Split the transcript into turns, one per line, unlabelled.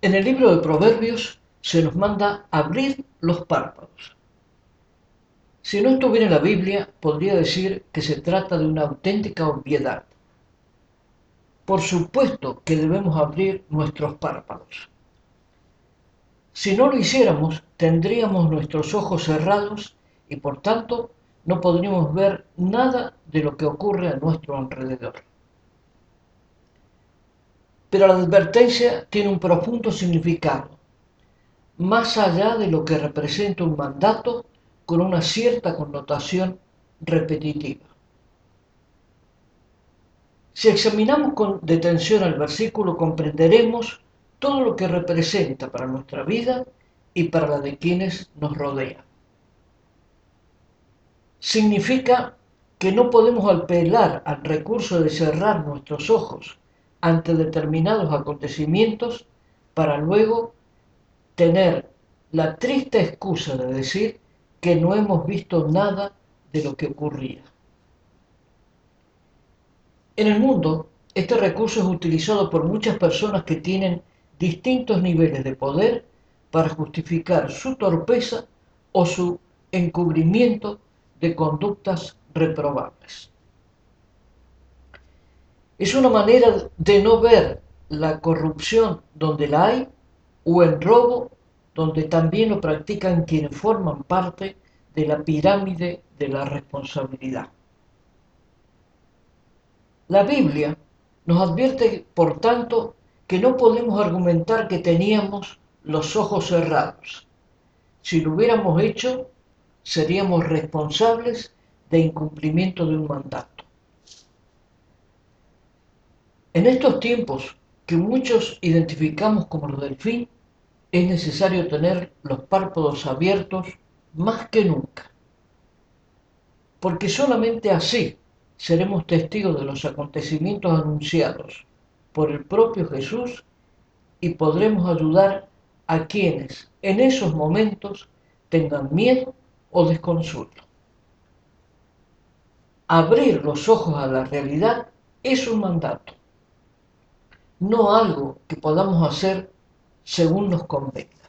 En el libro de Proverbios se nos manda abrir los párpados. Si no estuviera en la Biblia, podría decir que se trata de una auténtica obviedad. Por supuesto que debemos abrir nuestros párpados. Si no lo hiciéramos, tendríamos nuestros ojos cerrados y por tanto no podríamos ver nada de lo que ocurre a nuestro alrededor. Pero la advertencia tiene un profundo significado, más allá de lo que representa un mandato con una cierta connotación repetitiva. Si examinamos con detención el versículo, comprenderemos todo lo que representa para nuestra vida y para la de quienes nos rodean. Significa que no podemos apelar al recurso de cerrar nuestros ojos ante determinados acontecimientos para luego tener la triste excusa de decir que no hemos visto nada de lo que ocurría. En el mundo, este recurso es utilizado por muchas personas que tienen distintos niveles de poder para justificar su torpeza o su encubrimiento de conductas reprobables. Es una manera de no ver la corrupción donde la hay o el robo donde también lo practican quienes forman parte de la pirámide de la responsabilidad. La Biblia nos advierte, por tanto, que no podemos argumentar que teníamos los ojos cerrados. Si lo hubiéramos hecho, seríamos responsables de incumplimiento de un mandato. En estos tiempos que muchos identificamos como los del fin, es necesario tener los párpados abiertos más que nunca, porque solamente así seremos testigos de los acontecimientos anunciados por el propio Jesús y podremos ayudar a quienes en esos momentos tengan miedo o desconsuelo. Abrir los ojos a la realidad es un mandato, no algo que podamos hacer según nos convenga.